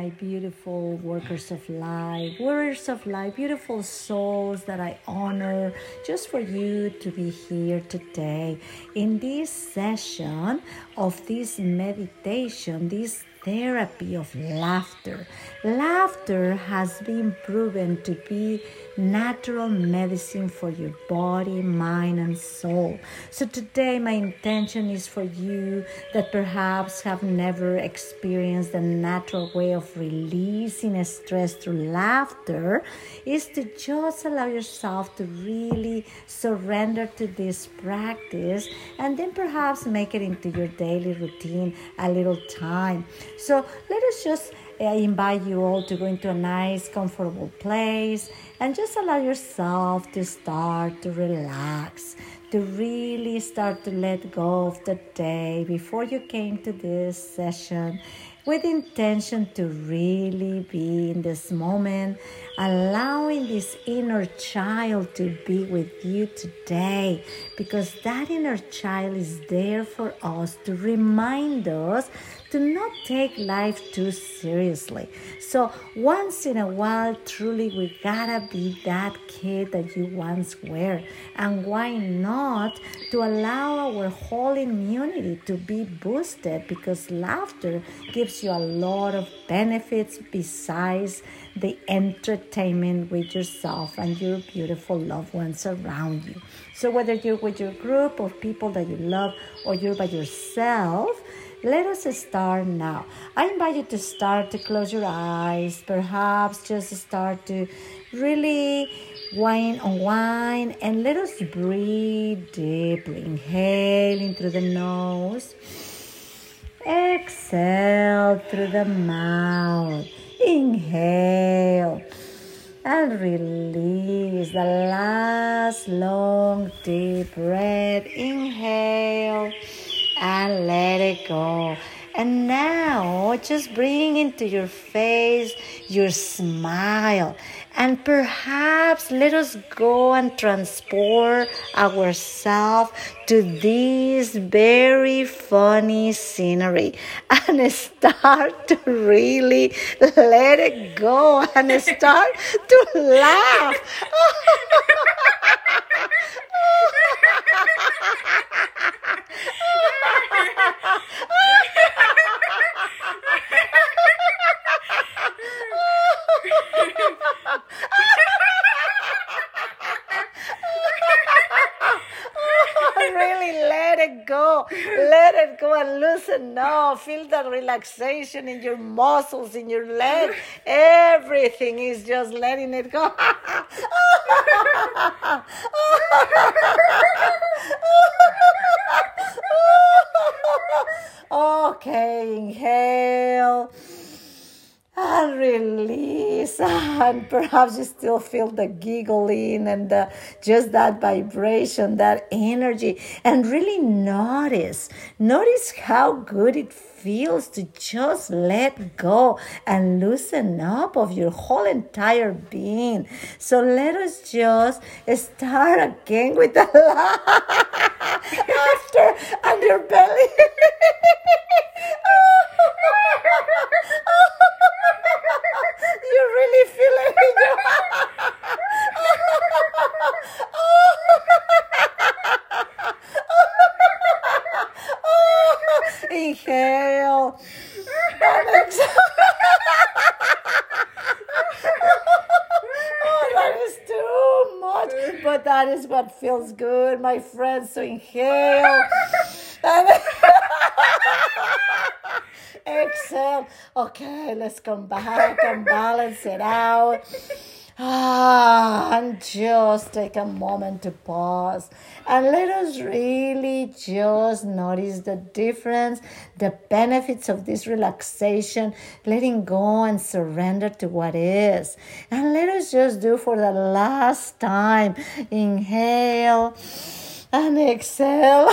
my beautiful workers of light, warriors of light, beautiful souls that I honor just for you to be here today in this session of this meditation, this therapy of laughter. Laughter has been proven to be natural medicine for your body, mind, and soul. So today my intention is for you that perhaps have never experienced the natural way of releasing stress through laughter is to just allow yourself to really surrender to this practice and then perhaps make it into your daily routine a little time. So let us just invite you all to go into a nice, comfortable place and just allow yourself to start to relax, to really start to let go of the day before you came to this session with intention to really be in this moment, allowing this inner child to be with you today, because that inner child is there for us to remind us to not take life too seriously. So once in a while, truly, we gotta be that kid that you once were. And why not to allow our whole immunity to be boosted, because laughter gives you a lot of benefits besides the entertainment with yourself and your beautiful loved ones around you. So whether you're with your group of people that you love or you're by yourself, let us start now. I invite you to start to close your eyes, perhaps just start to really unwind, and let us breathe deeply. Inhaling through the nose, exhale through the mouth. Inhale and release the last long deep breath. Inhale and let it go. And now just bring into your face your smile, and perhaps let us go and transport ourselves to this very funny scenery and start to really let it go and start to laugh. Really let it go. Let it go and loosen up. Feel that relaxation in your muscles, in your legs. Everything is just letting it go. Okay, inhale and release, and perhaps you still feel the giggling and just that vibration, that energy, and really notice how good it feels to just let go and loosen up of your whole entire being. So let us just start again with the laughter and your belly. You really feel it in your inhale and exhale. Oh, that is too much, but that is what feels good, my friends. So inhale and exhale. Okay, let's come back and balance it out. And just take a moment to pause and let us really just notice the difference, the benefits of this relaxation, letting go and surrender to what is. And let us just do for the last time. Inhale and exhale.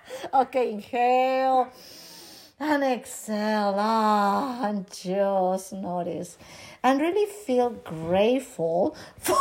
Okay, inhale and exhale. And just just notice and really feel grateful for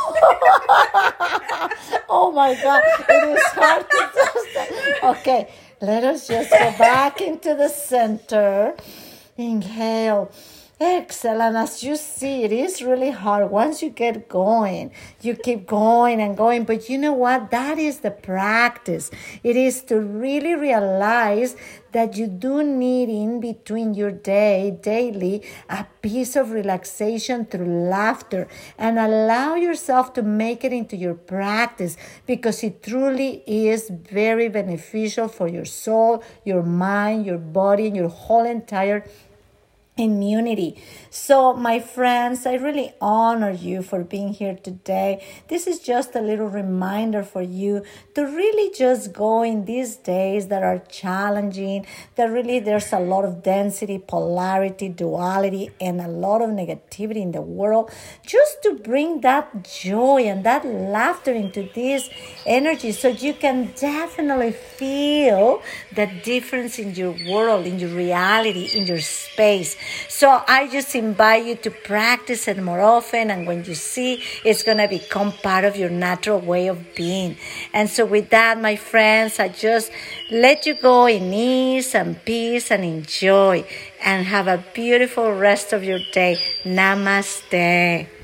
oh my God, it is hard to just okay, let us just go back into the center. Inhale. Excellent. As you see, it is really hard. Once you get going, you keep going and going. But you know what? That is the practice. It is to really realize that you do need in between your daily, a piece of relaxation through laughter, and allow yourself to make it into your practice, because it truly is very beneficial for your soul, your mind, your body, and your whole entire immunity. So, my friends, I really honor you for being here today. This is just a little reminder for you to really just go in these days that are challenging, that really there's a lot of density, polarity, duality, and a lot of negativity in the world, just to bring that joy and that laughter into this energy, so you can definitely feel the difference in your world, in your reality, in your space. So I just invite you to practice it more often, and when you see, it's going to become part of your natural way of being. And so with that, my friends, I just let you go in ease and peace and enjoy, and have a beautiful rest of your day. Namaste.